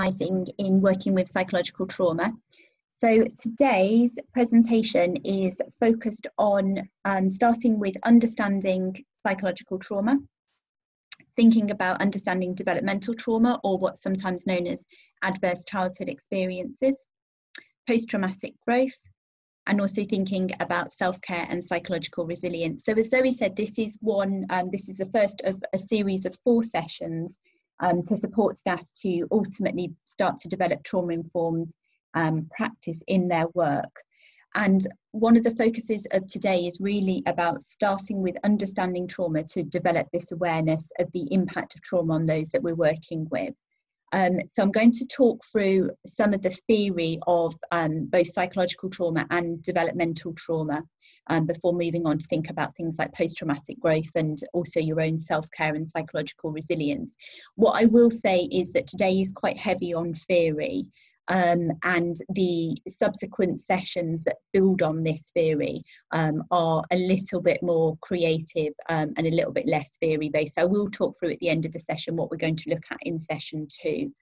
in working with psychological trauma. So today's presentation is focused on starting with understanding psychological trauma, thinking about understanding developmental trauma, or what's sometimes known as adverse childhood experiences, post-traumatic growth, and also thinking about self-care and psychological resilience. So as Zoe said, this is the first of a series of 4 sessions to support staff to ultimately start to develop trauma-informed practice in their work. And one of the focuses of today is really about starting with understanding trauma to develop this awareness of the impact of trauma on those that we're working with. So I'm going to talk through some of the theory of both psychological trauma and developmental trauma before moving on to think about things like post-traumatic growth and also your own self-care and psychological resilience. What I will say is that today is quite heavy on theory, and the subsequent sessions that build on this theory are a little bit more creative and a little bit less theory based. So I will talk through at the end of the session what we're going to look at in session 2.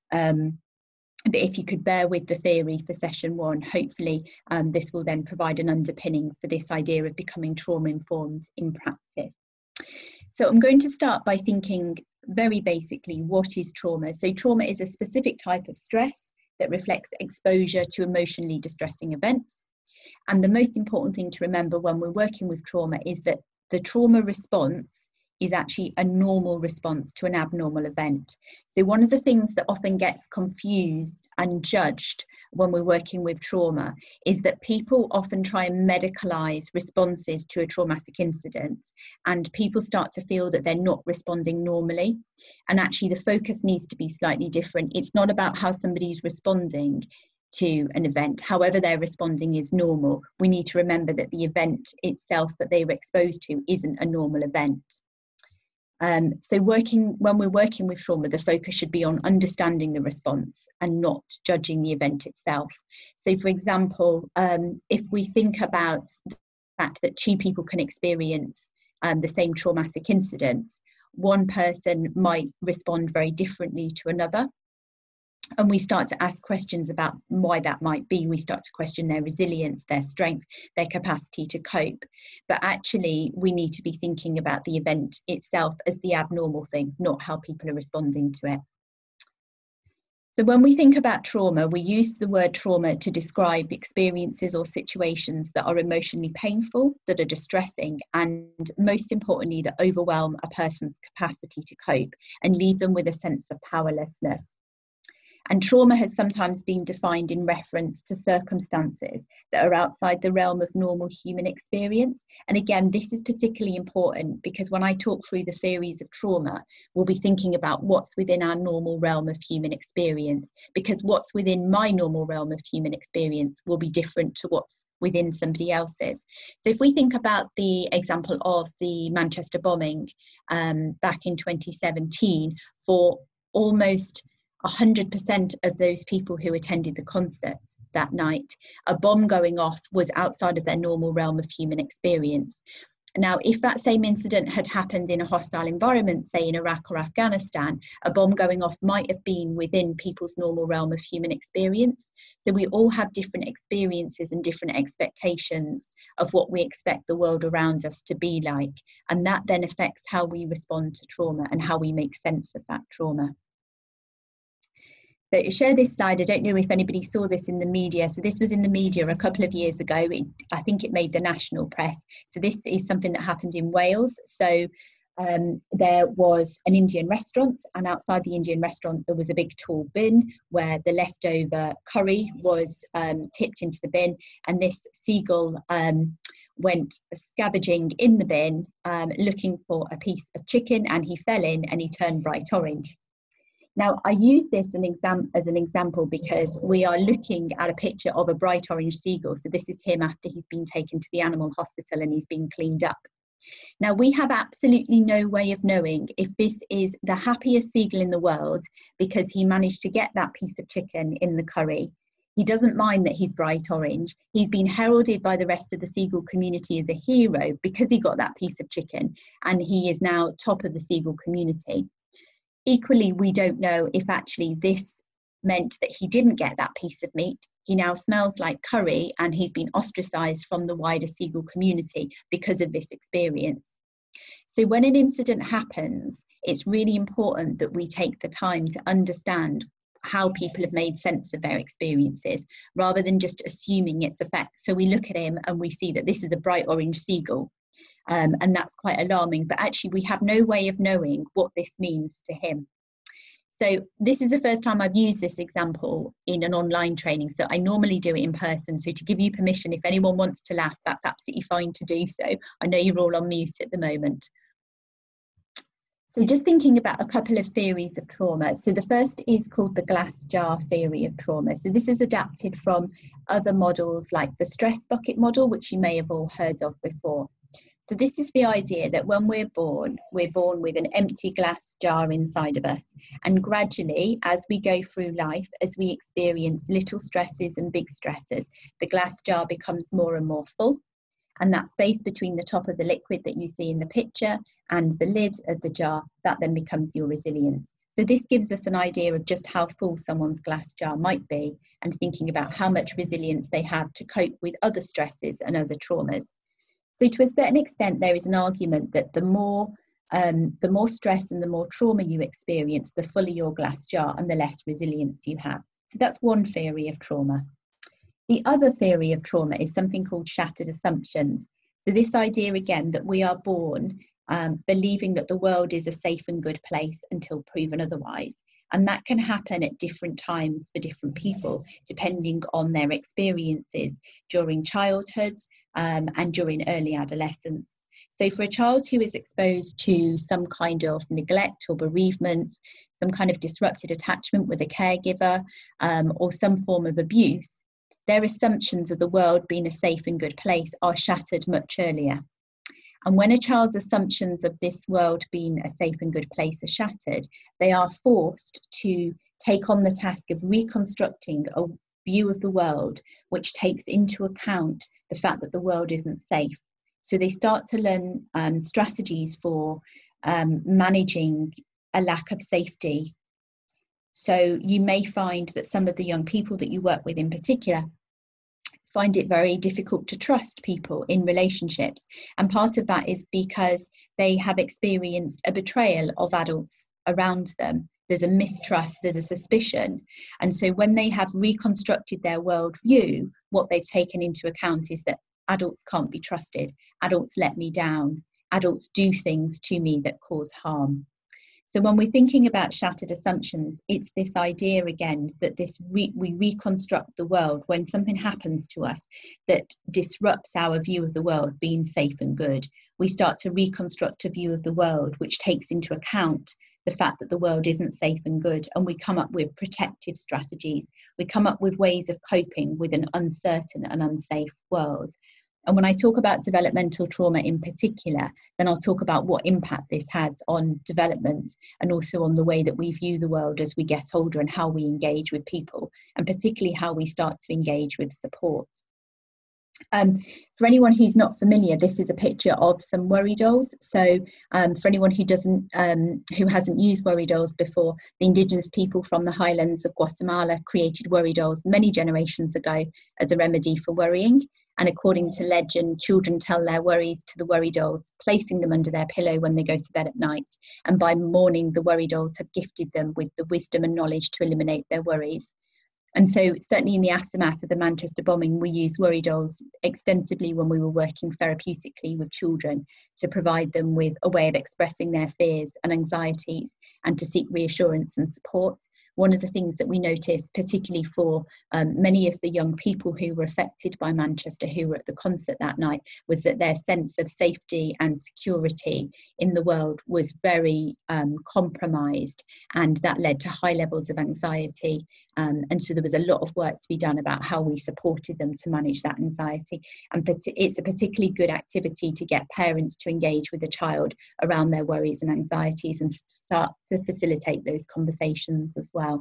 But if you could bear with the theory for session 1, hopefully this will then provide an underpinning for this idea of becoming trauma-informed in practice. So I'm going to start by thinking very basically, what is trauma? So trauma is a specific type of stress that reflects exposure to emotionally distressing events. And the most important thing to remember when we're working with trauma is that the trauma response is actually a normal response to an abnormal event. So one of the things that often gets confused and judged when we're working with trauma is that people often try and medicalize responses to a traumatic incident, and people start to feel that they're not responding normally. And actually the focus needs to be slightly different. It's not about how somebody's responding to an event, however they're responding is normal. We need to remember that the event itself that they were exposed to isn't a normal event. So when we're working with trauma, the focus should be on understanding the response and not judging the event itself. So for example, if we think about the fact that 2 people can experience the same traumatic incident, one person might respond very differently to another. And we start to ask questions about why that might be. We start to question their resilience, their strength, their capacity to cope. But actually, we need to be thinking about the event itself as the abnormal thing, not how people are responding to it. So when we think about trauma, we use the word trauma to describe experiences or situations that are emotionally painful, that are distressing, and most importantly, that overwhelm a person's capacity to cope and leave them with a sense of powerlessness. And trauma has sometimes been defined in reference to circumstances that are outside the realm of normal human experience. And again, this is particularly important because when I talk through the theories of trauma, we'll be thinking about what's within our normal realm of human experience, because what's within my normal realm of human experience will be different to what's within somebody else's. So if we think about the example of the Manchester bombing back in 2017, for almost 100% of those people who attended the concert that night, a bomb going off was outside of their normal realm of human experience. Now, if that same incident had happened in a hostile environment, say in Iraq or Afghanistan, a bomb going off might have been within people's normal realm of human experience. So we all have different experiences and different expectations of what we expect the world around us to be like. And that then affects how we respond to trauma and how we make sense of that trauma. So to share this slide, I don't know if anybody saw this in the media. So this was in the media a couple of years ago. I think it made the national press. So this is something that happened in Wales. So there was an Indian restaurant, and outside the Indian restaurant there was a big tall bin where the leftover curry was tipped into the bin, and this seagull went scavenging in the bin looking for a piece of chicken, and he fell in and he turned bright orange. Now, I use this as an example because we are looking at a picture of a bright orange seagull. So this is him after he's been taken to the animal hospital and he's been cleaned up. Now, we have absolutely no way of knowing if this is the happiest seagull in the world because he managed to get that piece of chicken in the curry. He doesn't mind that he's bright orange. He's been heralded by the rest of the seagull community as a hero because he got that piece of chicken, and he is now top of the seagull community. Equally, we don't know if actually this meant that he didn't get that piece of meat. He now smells like curry, and he's been ostracized from the wider seagull community because of this experience. So when an incident happens, it's really important that we take the time to understand how people have made sense of their experiences, rather than just assuming its effect. So we look at him and we see that this is a bright orange seagull, and that's quite alarming, but actually we have no way of knowing what this means to him. So this is the first time I've used this example in an online training. So I normally do it in person. So to give you permission, if anyone wants to laugh, that's absolutely fine to do so. I know you're all on mute at the moment. So just thinking about a couple of theories of trauma. So the first is called the glass jar theory of trauma. So this is adapted from other models like the stress bucket model, which you may have all heard of before. So this is the idea that when we're born with an empty glass jar inside of us. And gradually, as we go through life, as we experience little stresses and big stresses, the glass jar becomes more and more full. And that space between the top of the liquid that you see in the picture and the lid of the jar, that then becomes your resilience. So this gives us an idea of just how full someone's glass jar might be, and thinking about how much resilience they have to cope with other stresses and other traumas. So to a certain extent, there is an argument that the more stress and the more trauma you experience, the fuller your glass jar and the less resilience you have. So that's one theory of trauma. The other theory of trauma is something called shattered assumptions. So this idea again that we are born believing that the world is a safe and good place until proven otherwise. And that can happen at different times for different people, depending on their experiences during childhood and during early adolescence. So for a child who is exposed to some kind of neglect or bereavement, some kind of disrupted attachment with a caregiver, or some form of abuse, their assumptions of the world being a safe and good place are shattered much earlier. And when a child's assumptions of this world being a safe and good place are shattered, they are forced to take on the task of reconstructing a view of the world which takes into account the fact that the world isn't safe. So they start to learn strategies for managing a lack of safety. So you may find that some of the young people that you work with in particular find it very difficult to trust people in relationships. And part of that is because they have experienced a betrayal of adults around them. There's a mistrust, there's a suspicion. And so when they have reconstructed their worldview, what they've taken into account is that adults can't be trusted. Adults let me down. Adults do things to me that cause harm. So when we're thinking about shattered assumptions, it's this idea again that we reconstruct the world when something happens to us that disrupts our view of the world being safe and good. We start to reconstruct a view of the world which takes into account the fact that the world isn't safe and good, and we come up with protective strategies. We come up with ways of coping with an uncertain and unsafe world. And when I talk about developmental trauma in particular, then I'll talk about what impact this has on development and also on the way that we view the world as we get older and how we engage with people, and particularly how we start to engage with support. For anyone who's not familiar, this is a picture of some worry dolls. So for anyone who hasn't used worry dolls before, the indigenous people from the highlands of Guatemala created worry dolls many generations ago as a remedy for worrying. And according to legend, children tell their worries to the worry dolls, placing them under their pillow when they go to bed at night. And by morning, the worry dolls have gifted them with the wisdom and knowledge to eliminate their worries. And so certainly in the aftermath of the Manchester bombing, we used worry dolls extensively when we were working therapeutically with children to provide them with a way of expressing their fears and anxieties and to seek reassurance and support. One of the things that we noticed, particularly for many of the young people who were affected by Manchester, who were at the concert that night, was that their sense of safety and security in the world was very compromised, and that led to high levels of anxiety. And so there was a lot of work to be done about how we supported them to manage that anxiety. And it's a particularly good activity to get parents to engage with the child around their worries and anxieties and start to facilitate those conversations as well.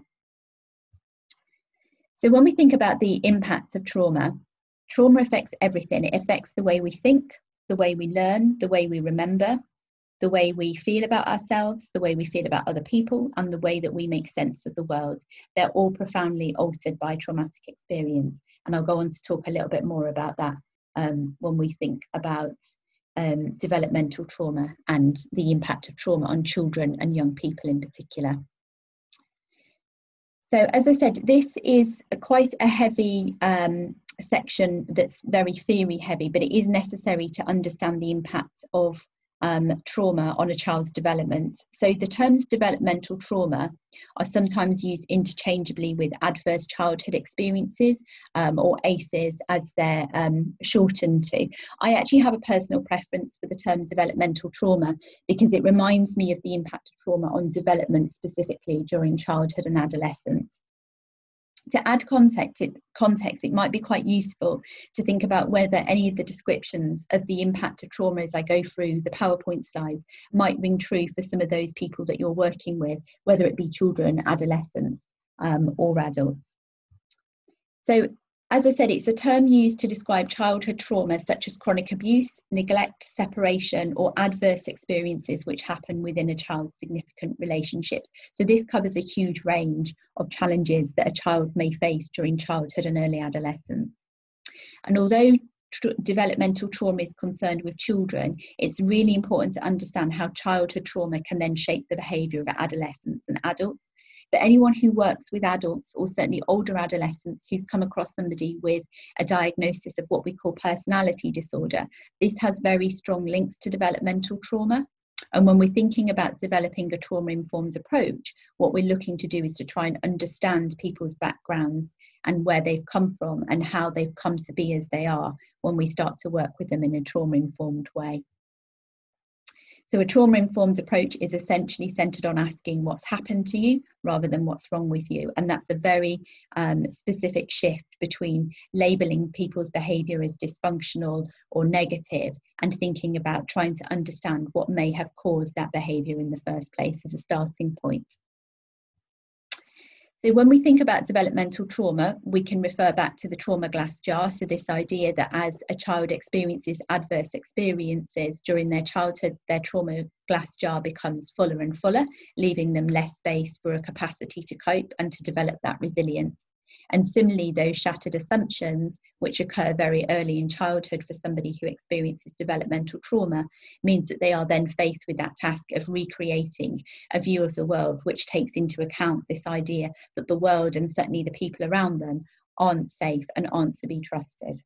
So when we think about the impacts of trauma, trauma affects everything. It affects the way we think, the way we learn, the way we remember, the way we feel about ourselves, the way we feel about other people, and the way that we make sense of the world. They're all profoundly altered by traumatic experience. And I'll go on to talk a little bit more about that when we think about developmental trauma and the impact of trauma on children and young people in particular. So as I said, this is quite a heavy section that's very theory heavy, but it is necessary to understand the impact of trauma on a child's development. So the terms developmental trauma are sometimes used interchangeably with adverse childhood experiences, or ACEs as they're shortened to. I actually have a personal preference for the term developmental trauma because it reminds me of the impact of trauma on development specifically during childhood and adolescence. To add context, it might be quite useful to think about whether any of the descriptions of the impact of trauma as I go through the PowerPoint slides might ring true for some of those people that you're working with, whether it be children, adolescents, or adults. So, as I said, it's a term used to describe childhood trauma such as chronic abuse, neglect, separation, or adverse experiences which happen within a child's significant relationships. So this covers a huge range of challenges that a child may face during childhood and early adolescence. And although developmental trauma is concerned with children, it's really important to understand how childhood trauma can then shape the behaviour of adolescents and adults. But anyone who works with adults, or certainly older adolescents, who's come across somebody with a diagnosis of what we call personality disorder, this has very strong links to developmental trauma. And when we're thinking about developing a trauma-informed approach, what we're looking to do is to try and understand people's backgrounds and where they've come from and how they've come to be as they are when we start to work with them in a trauma-informed way. So a trauma-informed approach is essentially centred on asking what's happened to you rather than what's wrong with you. And that's a very specific shift between labelling people's behaviour as dysfunctional or negative and thinking about trying to understand what may have caused that behaviour in the first place as a starting point. So when we think about developmental trauma, we can refer back to the trauma glass jar. So this idea that as a child experiences adverse experiences during their childhood, their trauma glass jar becomes fuller and fuller, leaving them less space for a capacity to cope and to develop that resilience. And similarly, those shattered assumptions, which occur very early in childhood for somebody who experiences developmental trauma, means that they are then faced with that task of recreating a view of the world which takes into account this idea that the world and certainly the people around them aren't safe and aren't to be trusted.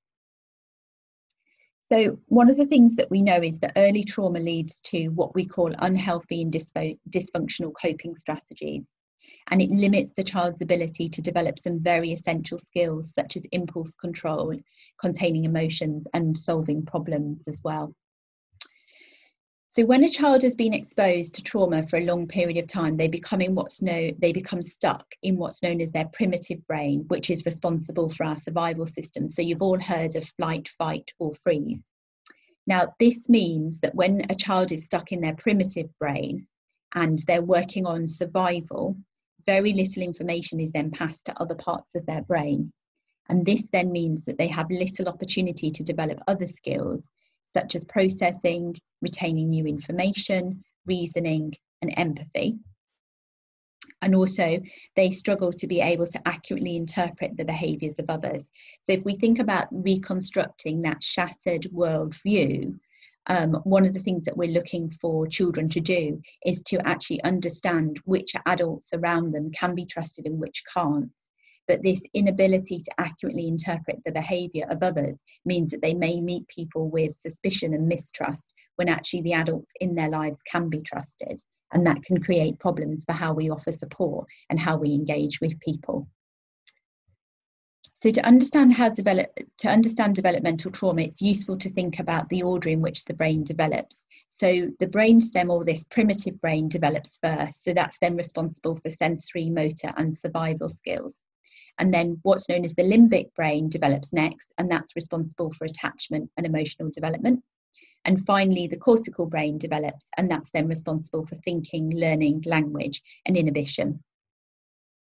So one of the things that we know is that early trauma leads to what we call unhealthy and dysfunctional coping strategies. And it limits the child's ability to develop some very essential skills such as impulse control, containing emotions, and solving problems as well. So when a child has been exposed to trauma for a long period of time, they become stuck in what's known as their primitive brain, which is responsible for our survival system. So you've all heard of flight, fight, or freeze. Now, this means that when a child is stuck in their primitive brain and they're working on survival, very little information is then passed to other parts of their brain. And this then means that they have little opportunity to develop other skills, such as processing, retaining new information, reasoning, and empathy. And also, they struggle to be able to accurately interpret the behaviours of others. So if we think about reconstructing that shattered worldview, one of the things that we're looking for children to do is to actually understand which adults around them can be trusted and which can't. But this inability to accurately interpret the behaviour of others means that they may meet people with suspicion and mistrust when actually the adults in their lives can be trusted. And that can create problems for how we offer support and how we engage with people. So to understand developmental trauma, it's useful to think about the order in which the brain develops. So the brainstem, or this primitive brain, develops first. So that's then responsible for sensory, motor, and survival skills. And then what's known as the limbic brain develops next, and that's responsible for attachment and emotional development. And finally, the cortical brain develops, and that's then responsible for thinking, learning, language, and inhibition.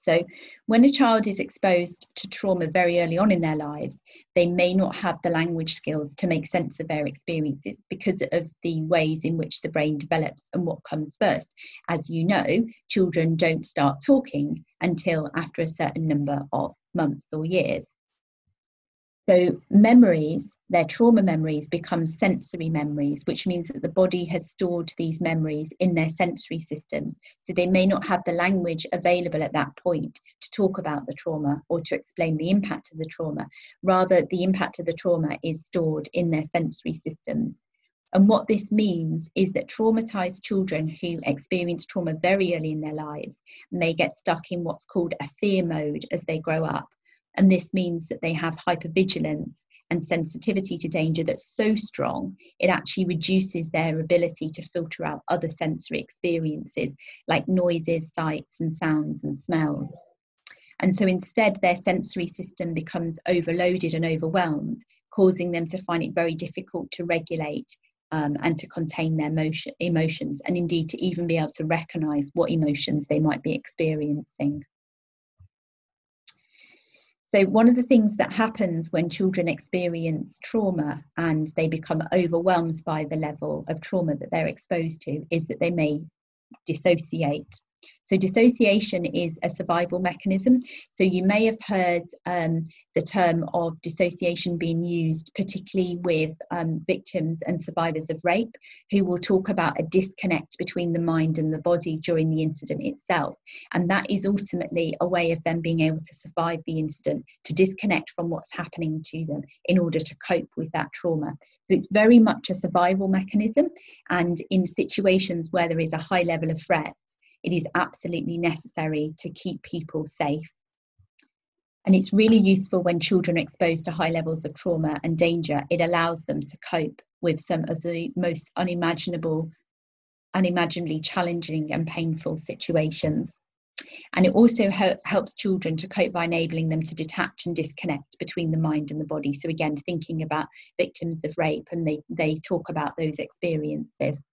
So when a child is exposed to trauma very early on in their lives, they may not have the language skills to make sense of their experiences because of the ways in which the brain develops and what comes first. As you know, children don't start talking until after a certain number of months or years. So memories, their trauma memories, become sensory memories, which means that the body has stored these memories in their sensory systems. So they may not have the language available at that point to talk about the trauma or to explain the impact of the trauma. Rather, the impact of the trauma is stored in their sensory systems. And what this means is that traumatized children who experience trauma very early in their lives may get stuck in what's called a fear mode as they grow up. And this means that they have hypervigilance and sensitivity to danger that's so strong, it actually reduces their ability to filter out other sensory experiences like noises, sights and sounds and smells. And so instead, their sensory system becomes overloaded and overwhelmed, causing them to find it very difficult to regulate and to contain their emotions, and indeed to even be able to recognize what emotions they might be experiencing. So one of the things that happens when children experience trauma and they become overwhelmed by the level of trauma that they're exposed to is that they may dissociate. So dissociation is a survival mechanism. So you may have heard the term of dissociation being used, particularly with victims and survivors of rape, who will talk about a disconnect between the mind and the body during the incident itself. And that is ultimately a way of them being able to survive the incident, to disconnect from what's happening to them in order to cope with that trauma. So it's very much a survival mechanism. And in situations where there is a high level of threat, it is absolutely necessary to keep people safe. And it's really useful when children are exposed to high levels of trauma and danger. It allows them to cope with some of the most unimaginably challenging and painful situations. And it also helps children to cope by enabling them to detach and disconnect between the mind and the body. So again, thinking about victims of rape, and they talk about those experiences.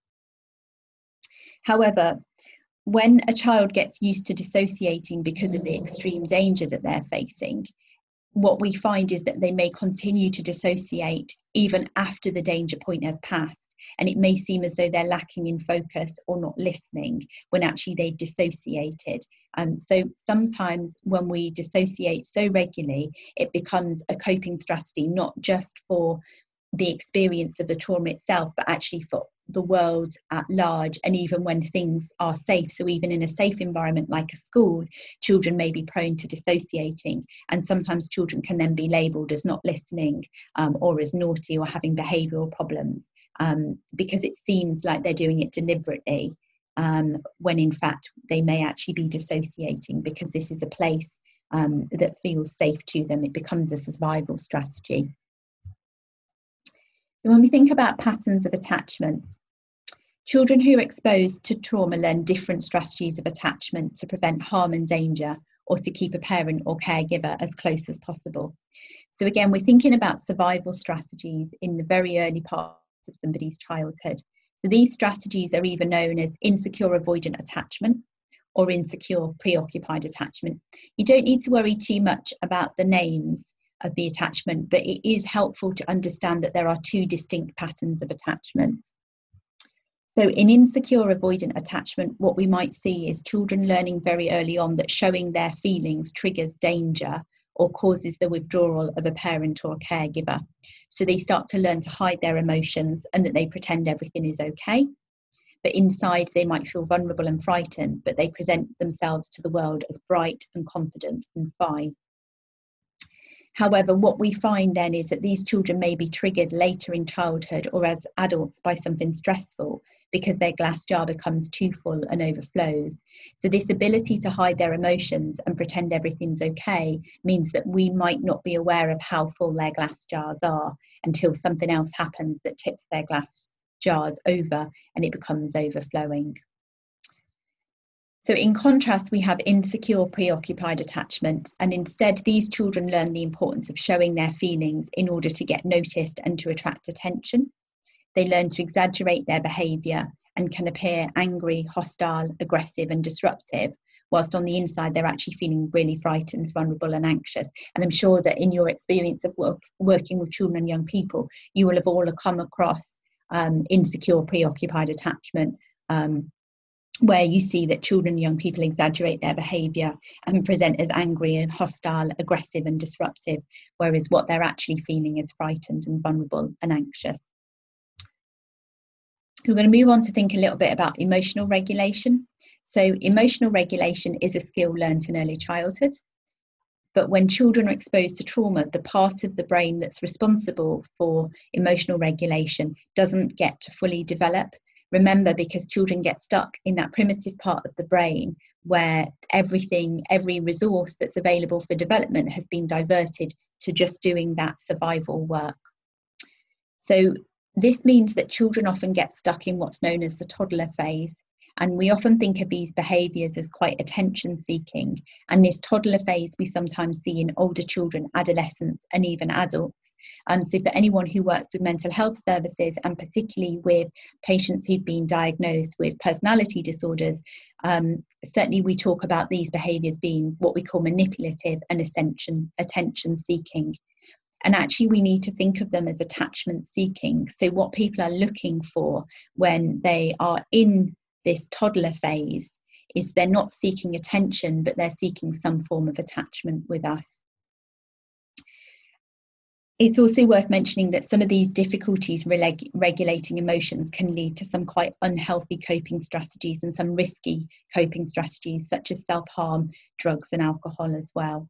However, when a child gets used to dissociating because of the extreme danger that they're facing, what we find is that they may continue to dissociate even after the danger point has passed. And it may seem as though they're lacking in focus or not listening when actually they've dissociated. So sometimes when we dissociate so regularly, it becomes a coping strategy, not just for the experience of the trauma itself, but actually for the world at large, and even when things are safe. So even in a safe environment like a school, children may be prone to dissociating, and sometimes children can then be labelled as not listening or as naughty or having behavioural problems because it seems like they're doing it deliberately, when in fact they may actually be dissociating because this is a place that feels safe to them. It becomes a survival strategy. So when we think about patterns of attachment, children who are exposed to trauma learn different strategies of attachment to prevent harm and danger, or to keep a parent or caregiver as close as possible. So again, we're thinking about survival strategies in the very early parts of somebody's childhood. So these strategies are either known as insecure avoidant attachment or insecure preoccupied attachment. You don't need to worry too much about the names of the attachment, but it is helpful to understand that there are two distinct patterns of attachment. So in insecure avoidant attachment, what we might see is children learning very early on that showing their feelings triggers danger or causes the withdrawal of a parent or a caregiver. So they start to learn to hide their emotions and that they pretend everything is okay. But inside they might feel vulnerable and frightened, but they present themselves to the world as bright and confident and fine. However, what we find then is that these children may be triggered later in childhood or as adults by something stressful because their glass jar becomes too full and overflows. So this ability to hide their emotions and pretend everything's okay means that we might not be aware of how full their glass jars are until something else happens that tips their glass jars over and it becomes overflowing. So in contrast, we have insecure preoccupied attachment, and instead these children learn the importance of showing their feelings in order to get noticed and to attract attention. They learn to exaggerate their behaviour and can appear angry, hostile, aggressive and disruptive, whilst on the inside they're actually feeling really frightened, vulnerable and anxious. And I'm sure that in your experience of working with children and young people, you will have all come across insecure, preoccupied attachment, where you see that children and young people exaggerate their behaviour and present as angry and hostile, aggressive and disruptive, whereas what they're actually feeling is frightened and vulnerable and anxious. We're going to move on to think a little bit about emotional regulation. So emotional regulation is a skill learned in early childhood. But when children are exposed to trauma, the part of the brain that's responsible for emotional regulation doesn't get to fully develop. Remember, because children get stuck in that primitive part of the brain where every resource that's available for development has been diverted to just doing that survival work. So this means that children often get stuck in what's known as the toddler phase. And we often think of these behaviours as quite attention seeking. And this toddler phase we sometimes see in older children, adolescents and even adults. So for anyone who works with mental health services, and particularly with patients who've been diagnosed with personality disorders, certainly we talk about these behaviours being what we call manipulative and attention seeking. And actually we need to think of them as attachment seeking. So what people are looking for when they are in this toddler phase is they're not seeking attention, but they're seeking some form of attachment with us. It's also worth mentioning that some of these difficulties regulating emotions can lead to some quite unhealthy coping strategies and some risky coping strategies, such as self-harm, drugs and alcohol as well.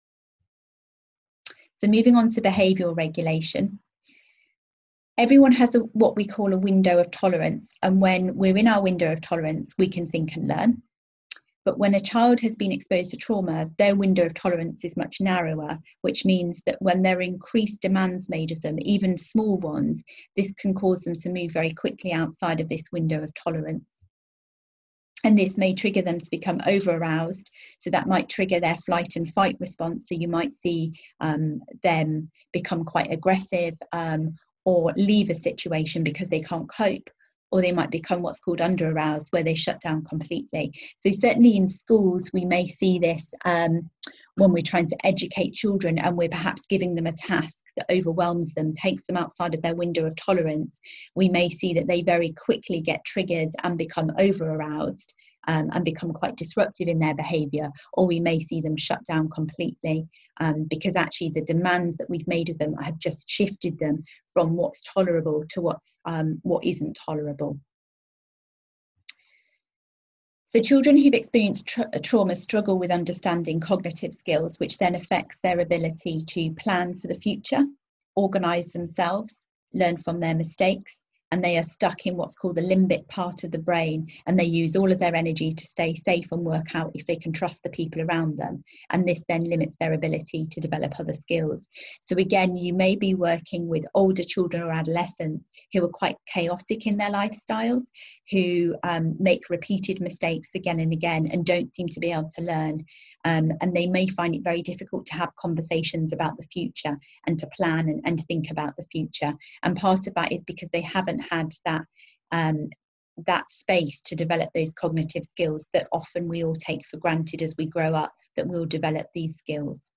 So moving on to behavioural regulation. Everyone has what we call a window of tolerance, and when we're in our window of tolerance, we can think and learn. But when a child has been exposed to trauma, their window of tolerance is much narrower, which means that when there are increased demands made of them, even small ones, this can cause them to move very quickly outside of this window of tolerance. And this may trigger them to become over-aroused. So that might trigger their flight and fight response. So you might see them become quite aggressive, or leave a situation because they can't cope, or they might become what's called under-aroused, where they shut down completely. So certainly in schools, we may see this when we're trying to educate children and we're perhaps giving them a task that overwhelms them, takes them outside of their window of tolerance. We may see that they very quickly get triggered and become over-aroused and become quite disruptive in their behaviour, or we may see them shut down completely because actually the demands that we've made of them have just shifted them from what's tolerable to what isn't tolerable. So children who've experienced trauma struggle with understanding cognitive skills, which then affects their ability to plan for the future, organise themselves, learn from their mistakes, and they are stuck in what's called the limbic part of the brain, and they use all of their energy to stay safe and work out if they can trust the people around them, and this then limits their ability to develop other skills. So again, you may be working with older children or adolescents who are quite chaotic in their lifestyles, who make repeated mistakes again and again and don't seem to be able to learn, and they may find it very difficult to have conversations about the future and to plan and think about the future. And part of that is because they haven't had that space to develop those cognitive skills that often we all take for granted as we grow up, that we'll develop these skills.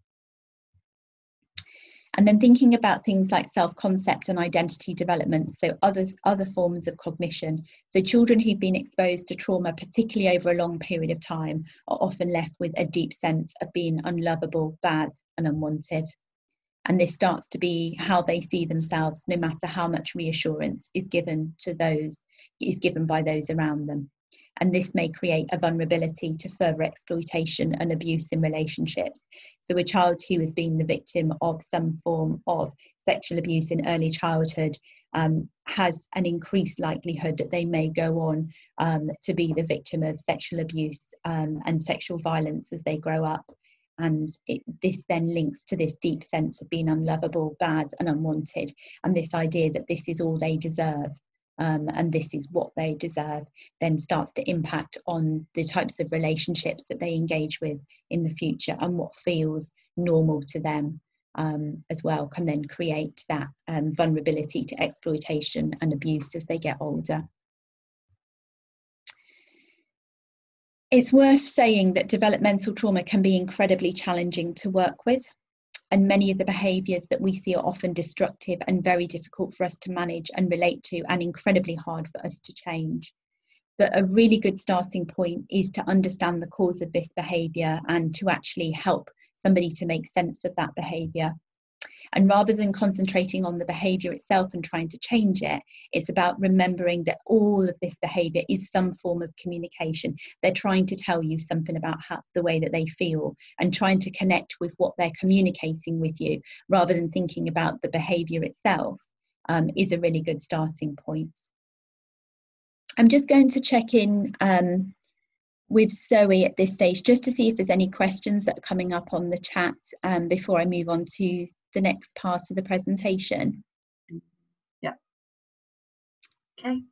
And then thinking about things like self-concept and identity development, so other forms of cognition. So children who've been exposed to trauma, particularly over a long period of time, are often left with a deep sense of being unlovable, bad and unwanted. And this starts to be how they see themselves, no matter how much reassurance is given by those around them. And this may create a vulnerability to further exploitation and abuse in relationships. So a child who has been the victim of some form of sexual abuse in early childhood has an increased likelihood that they may go on to be the victim of sexual abuse and sexual violence as they grow up. And this then links to this deep sense of being unlovable, bad and unwanted, and this idea that this is all they deserve. And this is what they deserve, then starts to impact on the types of relationships that they engage with in the future, and what feels normal to them as well can then create that vulnerability to exploitation and abuse as they get older. It's worth saying that developmental trauma can be incredibly challenging to work with, and many of the behaviours that we see are often destructive and very difficult for us to manage and relate to, and incredibly hard for us to change. But a really good starting point is to understand the cause of this behaviour and to actually help somebody to make sense of that behaviour. And rather than concentrating on the behaviour itself and trying to change it, it's about remembering that all of this behaviour is some form of communication. They're trying to tell you something about the way that they feel, and trying to connect with what they're communicating with you, rather than thinking about the behaviour itself, is a really good starting point. I'm just going to check in with Zoe at this stage, just to see if there's any questions that are coming up on the chat before I move on to the next part of the presentation. Yeah. Okay.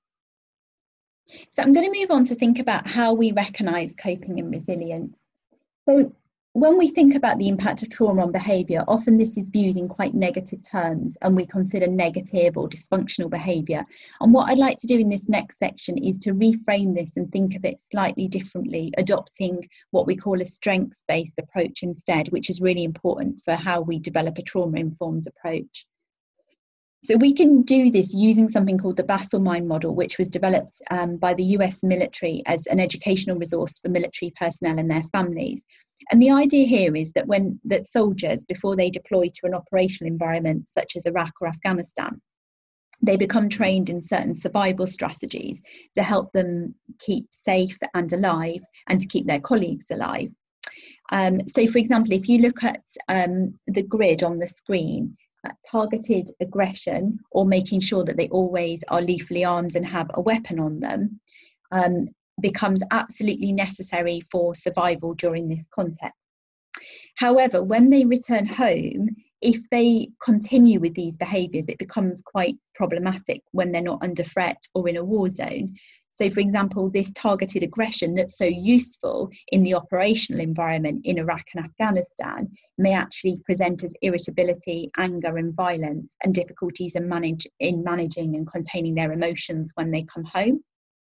So I'm going to move on to think about how we recognise coping and resilience. So when we think about the impact of trauma on behaviour, often this is viewed in quite negative terms, and we consider negative or dysfunctional behaviour. And what I'd like to do in this next section is to reframe this and think of it slightly differently, adopting what we call a strengths-based approach instead, which is really important for how we develop a trauma-informed approach. So we can do this using something called the Basel-Mind model, which was developed by the US military as an educational resource for military personnel and their families. And the idea here is that that soldiers, before they deploy to an operational environment such as Iraq or Afghanistan, they become trained in certain survival strategies to help them keep safe and alive, and to keep their colleagues alive. So, for example, if you look at the grid on the screen, targeted aggression, or making sure that they always are lethally armed and have a weapon on them, becomes absolutely necessary for survival during this context. However, when they return home, if they continue with these behaviours, it becomes quite problematic when they're not under threat or in a war zone. So, for example, this targeted aggression that's so useful in the operational environment in Iraq and Afghanistan may actually present as irritability, anger and violence, and difficulties in managing and containing their emotions when they come home.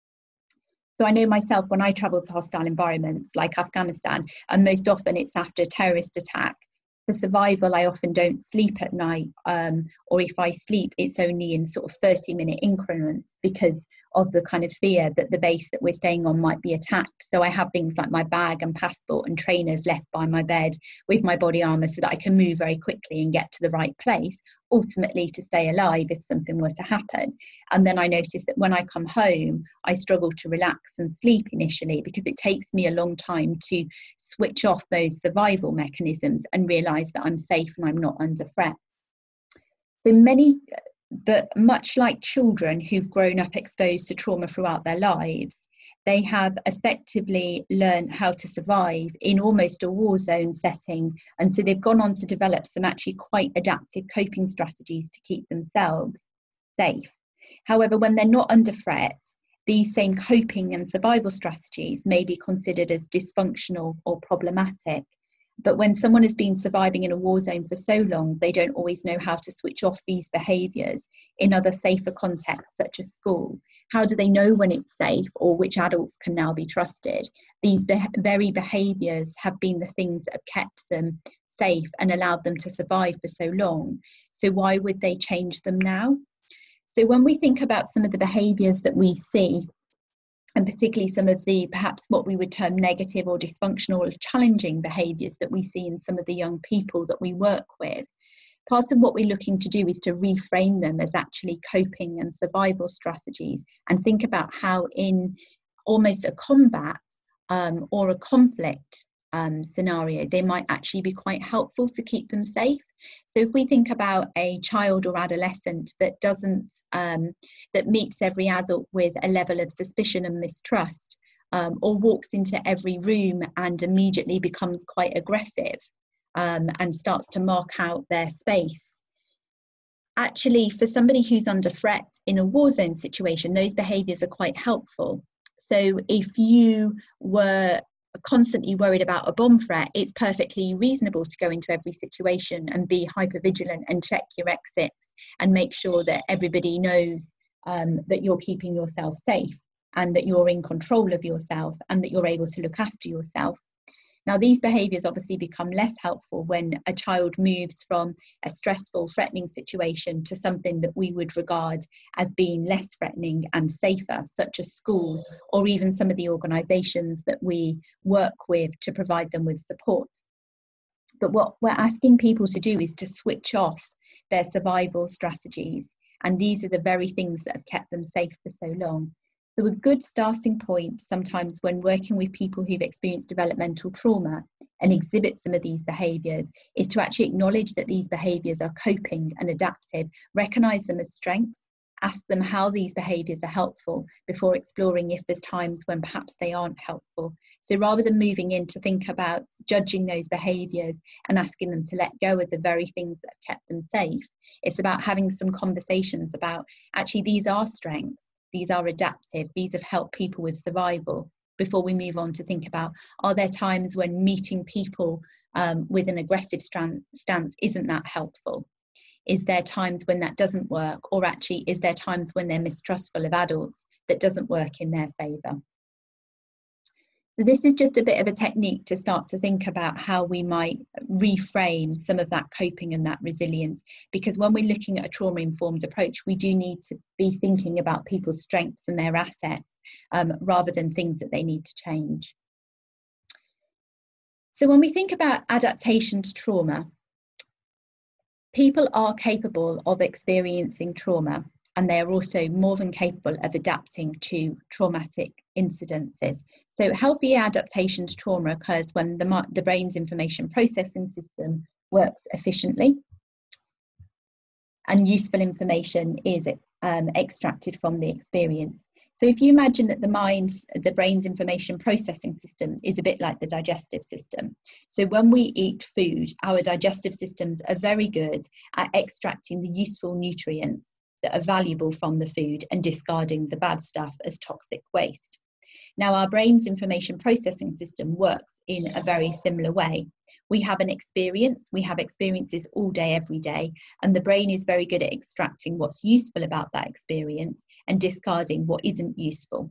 So I know myself, when I travel to hostile environments like Afghanistan, and most often it's after a terrorist attack, for survival, I often don't sleep at night, or if I sleep, it's only in sort of 30-minute increments because of the kind of fear that the base that we're staying on might be attacked. So I have things like my bag and passport and trainers left by my bed with my body armour so that I can move very quickly and get to the right place, ultimately to stay alive if something were to happen. And then I noticed that when I come home, I struggle to relax and sleep initially because it takes me a long time to switch off those survival mechanisms and realise that I'm safe and I'm not under threat. So but much like children who've grown up exposed to trauma throughout their lives, they have effectively learned how to survive in almost a war zone setting. And so they've gone on to develop some actually quite adaptive coping strategies to keep themselves safe. However, when they're not under threat, these same coping and survival strategies may be considered as dysfunctional or problematic. But when someone has been surviving in a war zone for so long, they don't always know how to switch off these behaviours in other safer contexts, such as school. How do they know when it's safe or which adults can now be trusted? These very behaviours have been the things that have kept them safe and allowed them to survive for so long. So why would they change them now? So when we think about some of the behaviours that we see, and particularly some of the perhaps what we would term negative or dysfunctional or challenging behaviours that we see in some of the young people that we work with, part of what we're looking to do is to reframe them as actually coping and survival strategies, and think about how in almost a combat or a conflict scenario, they might actually be quite helpful to keep them safe. So if we think about a child or adolescent that that meets every adult with a level of suspicion and mistrust, or walks into every room and immediately becomes quite aggressive and starts to mark out their space. Actually, for somebody who's under threat in a war zone situation, those behaviours are quite helpful. So if you were constantly worried about a bomb threat, it's perfectly reasonable to go into every situation and be hyper vigilant and check your exits and make sure that everybody knows that you're keeping yourself safe. and that you're in control of yourself and that you're able to look after yourself. Now, these behaviours obviously become less helpful when a child moves from a stressful, threatening situation to something that we would regard as being less threatening and safer, such as school, or even some of the organisations that we work with to provide them with support. But what we're asking people to do is to switch off their survival strategies. And these are the very things that have kept them safe for so long. So a good starting point sometimes when working with people who've experienced developmental trauma and exhibit some of these behaviours is to actually acknowledge that these behaviours are coping and adaptive, recognise them as strengths, ask them how these behaviours are helpful before exploring if there's times when perhaps they aren't helpful. So rather than moving in to think about judging those behaviours and asking them to let go of the very things that have kept them safe, it's about having some conversations about actually these are strengths, these are adaptive, these have helped people with survival, before we move on to think about, are there times when meeting people with an aggressive stance isn't that helpful? Is there times when that doesn't work? Or actually, is there times when they're mistrustful of adults that doesn't work in their favour? So this is just a bit of a technique to start to think about how we might reframe some of that coping and that resilience, because when we're looking at a trauma-informed approach, we do need to be thinking about people's strengths and their assets rather than things that they need to change. So when we think about adaptation to trauma, people are capable of experiencing trauma, and they are also more than capable of adapting to traumatic incidences. So healthy adaptation to trauma occurs when the brain's information processing system works efficiently and useful information is extracted from the experience. So if you imagine that the brain's information processing system is a bit like the digestive system. So when we eat food, our digestive systems are very good at extracting the useful nutrients that are valuable from the food and discarding the bad stuff as toxic waste. Now, our brain's information processing system works in a very similar way. We have an experience, we have experiences all day, every day, and the brain is very good at extracting what's useful about that experience and discarding what isn't useful.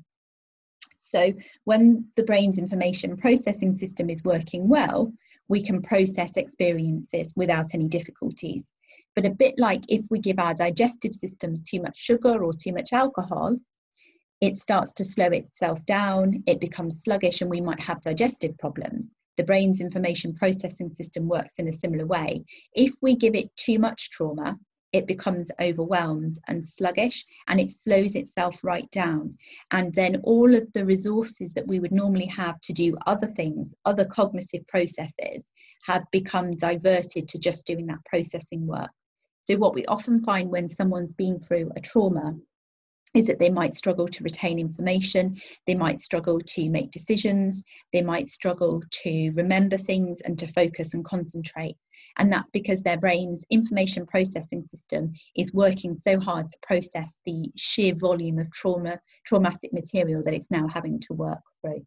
So when the brain's information processing system is working well, we can process experiences without any difficulties. But a bit like if we give our digestive system too much sugar or too much alcohol, it starts to slow itself down, it becomes sluggish, and we might have digestive problems. The brain's information processing system works in a similar way. If we give it too much trauma, it becomes overwhelmed and sluggish, and it slows itself right down. And then all of the resources that we would normally have to do other things, other cognitive processes, have become diverted to just doing that processing work. So what we often find when someone's been through a trauma is that they might struggle to retain information, they might struggle to make decisions, they might struggle to remember things and to focus and concentrate. And that's because their brain's information processing system is working so hard to process the sheer volume of traumatic material that it's now having to work through.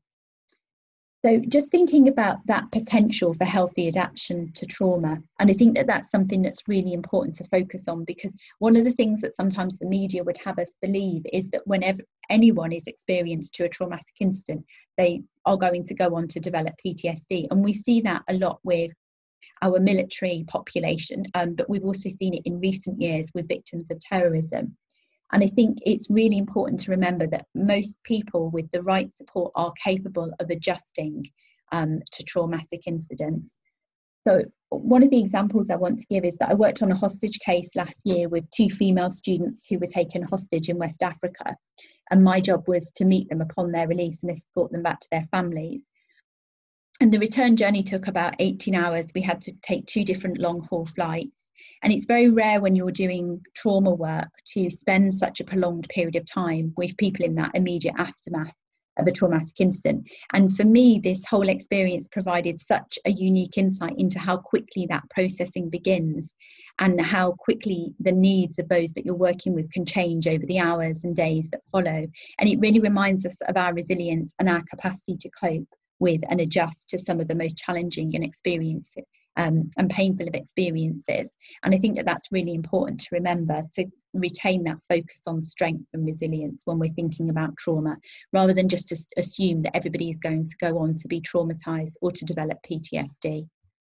So just thinking about that potential for healthy adaptation to trauma, and I think that that's something that's really important to focus on, because one of the things that sometimes the media would have us believe is that whenever anyone is experienced to a traumatic incident, they are going to go on to develop PTSD. And we see that a lot with our military population, but we've also seen it in recent years with victims of terrorism. And I think it's really important to remember that most people with the right support are capable of adjusting to traumatic incidents. So one of the examples I want to give is that I worked on a hostage case last year with 2 female students who were taken hostage in West Africa. And my job was to meet them upon their release and escort them back to their families. And the return journey took about 18 hours. We had to take 2 different long-haul flights. And it's very rare when you're doing trauma work to spend such a prolonged period of time with people in that immediate aftermath of a traumatic incident. And for me, this whole experience provided such a unique insight into how quickly that processing begins and how quickly the needs of those that you're working with can change over the hours and days that follow. And it really reminds us of our resilience and our capacity to cope with and adjust to some of the most challenging and and painful of experiences. And I think that that's really important to remember, to retain that focus on strength and resilience when we're thinking about trauma, rather than just to assume that everybody is going to go on to be traumatized or to develop PTSD.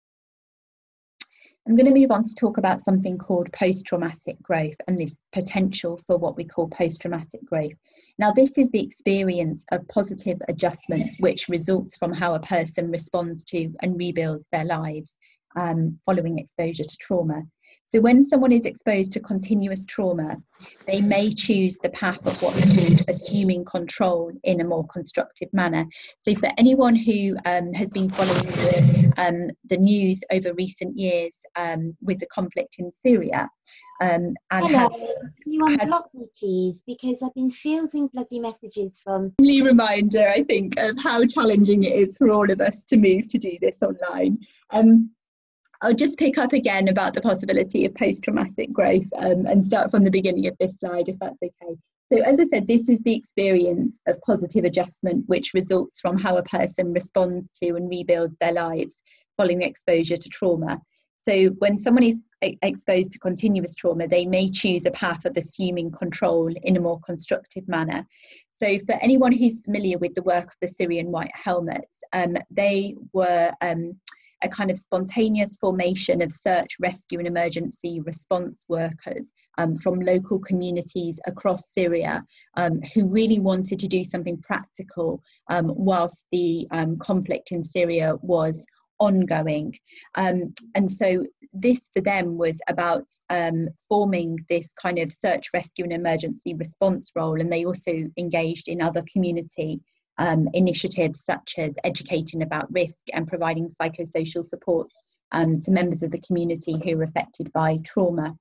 I'm going to move on to talk about something called post-traumatic growth and this potential for what we call post-traumatic growth. Now, this is the experience of positive adjustment which results from how a person responds to and rebuilds their lives following exposure to trauma. So when someone is exposed to continuous trauma, they may choose the path of what's called assuming control in a more constructive manner. So for anyone who has been following the news over recent years with the conflict in Syria, and hello, can you unblock me please, because I've been fielding bloody messages from... Reminder, I think, of how challenging it is for all of us to move to do this online. I'll just pick up again about the possibility of post-traumatic growth and start from the beginning of this slide, if that's okay. So as I said, this is the experience of positive adjustment which results from how a person responds to and rebuilds their lives following exposure to trauma. So when someone is exposed to continuous trauma, they may choose a path of assuming control in a more constructive manner. So for anyone who's familiar with the work of the Syrian White Helmets, they were a kind of spontaneous formation of search, rescue and emergency response workers from local communities across Syria who really wanted to do something practical whilst the conflict in Syria was ongoing. And so this for them was about forming this kind of search, rescue and emergency response role, and they also engaged in other community initiatives such as educating about risk and providing psychosocial support to members of the community who were affected by trauma.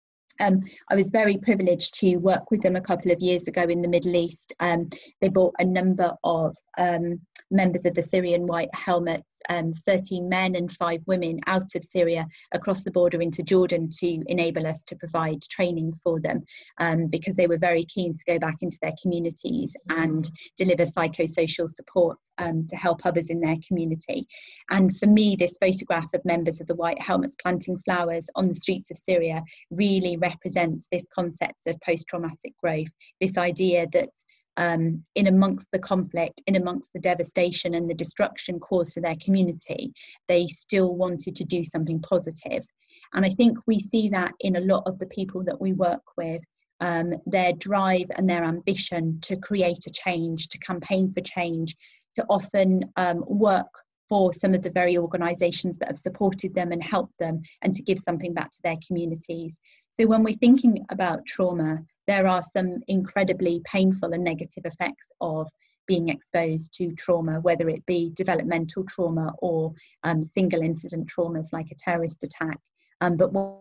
I was very privileged to work with them a couple of years ago in the Middle East. They brought a number of members of the Syrian White Helmets, 13 men and 5 women out of Syria across the border into Jordan to enable us to provide training for them because they were very keen to go back into their communities and deliver psychosocial support to help others in their community. And for me, this photograph of members of the White Helmets planting flowers on the streets of Syria really represents this concept of post-traumatic growth, this idea that in amongst the conflict, in amongst the devastation and the destruction caused to their community, they still wanted to do something positive. And I think we see that in a lot of the people that we work with, their drive and their ambition to create a change, to campaign for change, to often work for some of the very organisations that have supported them and helped them, and to give something back to their communities. So when we're thinking about trauma, there are some incredibly painful and negative effects of being exposed to trauma, whether it be developmental trauma or single incident traumas like a terrorist attack. But what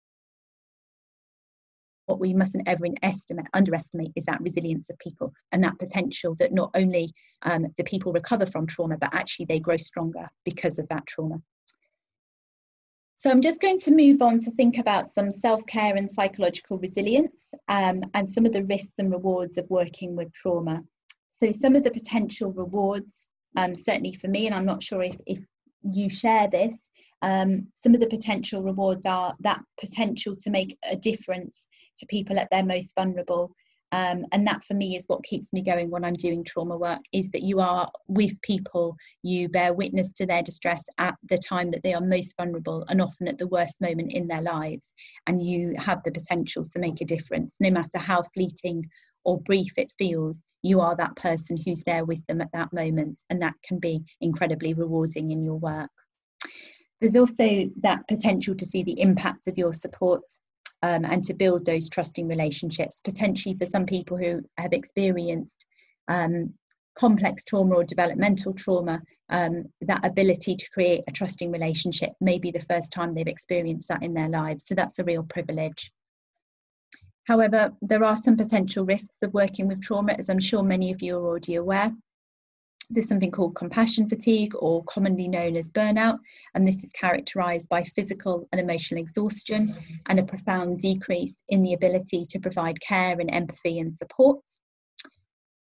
we mustn't ever underestimate is that resilience of people and that potential that not only do people recover from trauma, but actually they grow stronger because of that trauma. So I'm just going to move on to think about some self-care and psychological resilience and some of the risks and rewards of working with trauma. So some of the potential rewards, certainly for me, and I'm not sure if you share this, some of the potential rewards are that potential to make a difference to people at their most vulnerable. And that for me is what keeps me going when I'm doing trauma work, is that you are with people, you bear witness to their distress at the time that they are most vulnerable and often at the worst moment in their lives, and you have the potential to make a difference. No matter how fleeting or brief it feels, you are that person who's there with them at that moment, and that can be incredibly rewarding in your work. There's also that potential to see the impact of your support and to build those trusting relationships, potentially for some people who have experienced complex trauma or developmental trauma, that ability to create a trusting relationship may be the first time they've experienced that in their lives. So that's a real privilege. However, there are some potential risks of working with trauma, as I'm sure many of you are already aware. There's something called compassion fatigue, or commonly known as burnout, and this is characterised by physical and emotional exhaustion and a profound decrease in the ability to provide care and empathy and support.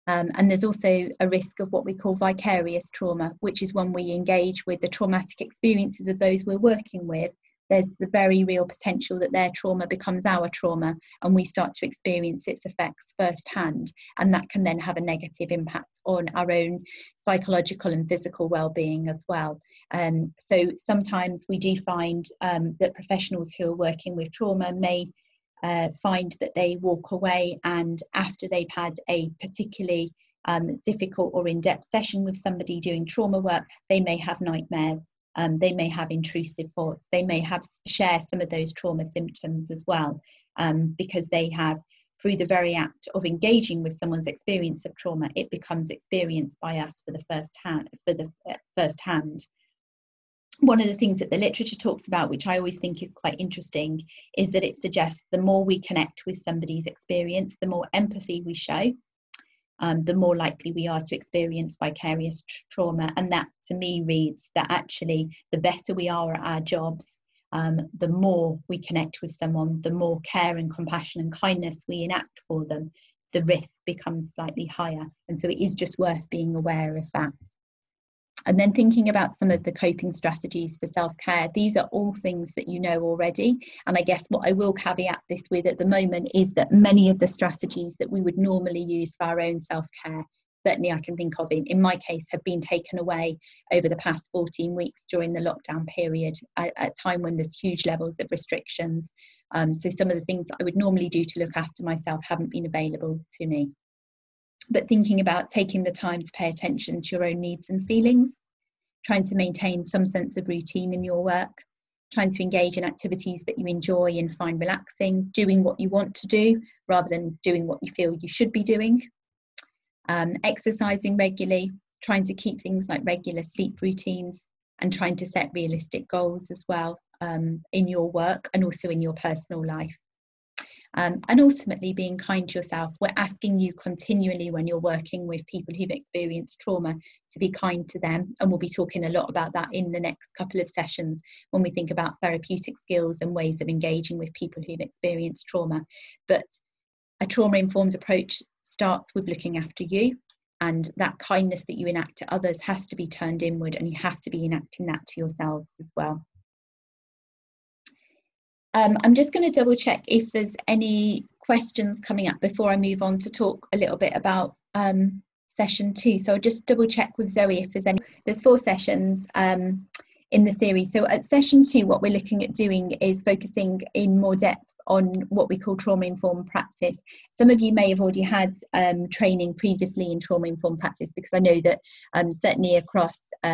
And there's also a risk of what we call vicarious trauma, which is when we engage with the traumatic experiences of those we're working with. There's the very real potential that their trauma becomes our trauma, and we start to experience its effects firsthand, and that can then have a negative impact on our own psychological and physical well-being as well. So sometimes we do find that professionals who are working with trauma may find that they walk away, and after they've had a particularly difficult or in-depth session with somebody doing trauma work, they may have nightmares, they may have intrusive thoughts, they may share some of those trauma symptoms as well, because they have, through the very act of engaging with someone's experience of trauma, it becomes experienced by us for the first hand. One of the things that the literature talks about, which I always think is quite interesting, is that it suggests the more we connect with somebody's experience, the more empathy we show, the more likely we are to experience vicarious trauma. And that, to me, reads that actually the better we are at our jobs, the more we connect with someone, the more care and compassion and kindness we enact for them, the risk becomes slightly higher. And so it is just worth being aware of that. And then thinking about some of the coping strategies for self-care, these are all things that you know already. And I guess what I will caveat this with at the moment is that many of the strategies that we would normally use for our own self-care, certainly I can think of in my case, have been taken away over the past 14 weeks during the lockdown period, at a time when there's huge levels of restrictions. So some of the things that I would normally do to look after myself haven't been available to me. But thinking about taking the time to pay attention to your own needs and feelings, trying to maintain some sense of routine in your work, trying to engage in activities that you enjoy and find relaxing, doing what you want to do rather than doing what you feel you should be doing, exercising regularly, trying to keep things like regular sleep routines, and trying to set realistic goals as well, in your work and also in your personal life. And ultimately being kind to yourself. We're asking you continually when you're working with people who've experienced trauma to be kind to them, and we'll be talking a lot about that in the next couple of sessions when we think about therapeutic skills and ways of engaging with people who've experienced trauma. But a trauma-informed approach starts with looking after you, and that kindness that you enact to others has to be turned inward, and you have to be enacting that to yourselves as well. I'm just going to double check if there's any questions coming up before I move on to talk a little bit about session 2. So I'll just double check with Zoe if there's any. There's 4 sessions in the series. So at session 2, what we're looking at doing is focusing in more depth on what we call trauma-informed practice. Some of you may have already had training previously in trauma-informed practice, because I know that certainly across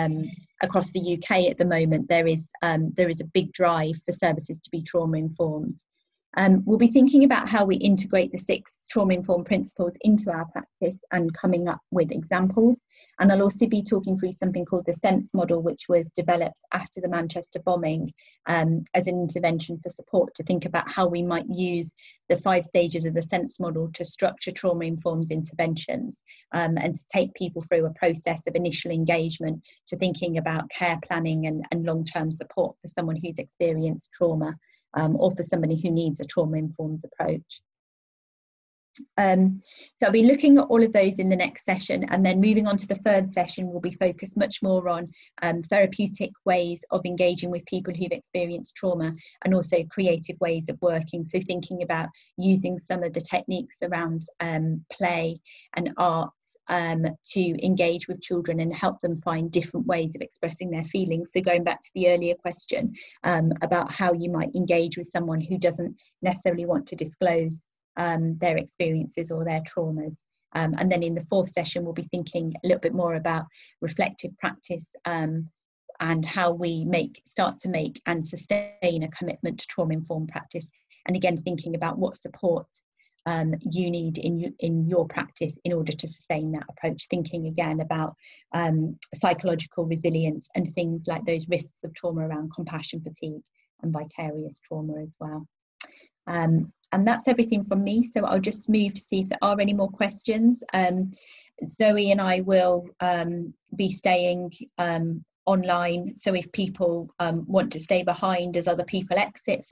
the UK at the moment there is a big drive for services to be trauma-informed. We'll be thinking about how we integrate the 6 trauma-informed principles into our practice and coming up with examples. And I'll also be talking through something called the SENSE model, which was developed after the Manchester bombing as an intervention for support, to think about how we might use the 5 stages of the SENSE model to structure trauma-informed interventions, and to take people through a process of initial engagement to thinking about care planning and long-term support for someone who's experienced trauma, or for somebody who needs a trauma-informed approach. So I'll be looking at all of those in the next session, and then moving on to the 3rd session will be focused much more on therapeutic ways of engaging with people who've experienced trauma, and also creative ways of working. So thinking about using some of the techniques around play and art to engage with children and help them find different ways of expressing their feelings. So going back to the earlier question about how you might engage with someone who doesn't necessarily want to disclose their experiences or their traumas. And then in the 4th session, we'll be thinking a little bit more about reflective practice and how we start to make and sustain a commitment to trauma-informed practice. And again, thinking about what support you need in your practice in order to sustain that approach. Thinking again about psychological resilience and things like those risks of trauma around compassion fatigue and vicarious trauma as well. And that's everything from me, so I'll just move to see if there are any more questions. Zoe and I will be staying online, so if people want to stay behind as other people exit,